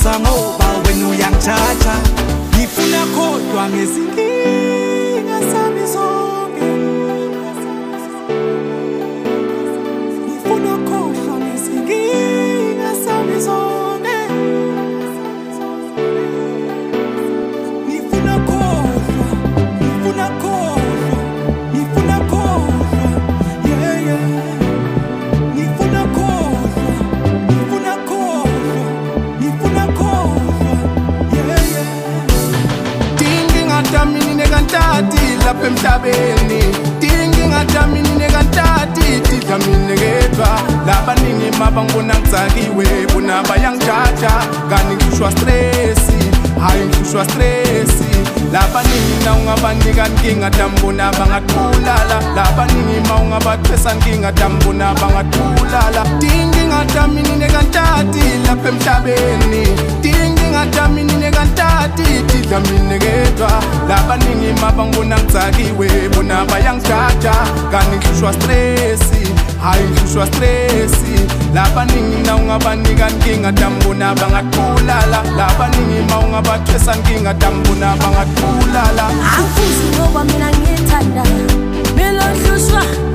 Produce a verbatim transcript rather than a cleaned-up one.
ngiyakuzwa ngoba wena uyangithatha. Ngifuna kodwa ngezinkinga zami zonke. Ngifuna kodwa ngezinkinga zami zonke. Ngifuna kodwa, ngifuna kodwa, ngifuna kodwa, yeah yeah. Ngifuna kodwa, ngifuna kodwa, ngifuna kodwa, yeah yeah. Tingingatamini nekantati lapha emhlabeni. Tingingatamini nekantati tidlamini ngedwa. Labaningi mabangibona ngidzakiwe bona bayangithatha. Kanti ngihlushwa stressi, hayi ngihlushwa stressi. Labaningi na ungabanika ngingatambona bangatulala. Labaningi ma ungabathwesa ngingatambona bangatulala. Tingingatamini nekantati lapha emhlabeni. Tingingatamini nekantati tidlamini ngedwa. Labaningi mabangibona ngidzakiwe bona bayangithatha. Kanti ngihlushwa stressi, hayi ngihlushwa stressi. Labaningi na ungabanika ngingatambona bangatulala. Labaningi ma ungabathwesa ngingatambona bangatulala. Angifuni ngoba mina ngiyethanda, mina ohlushwa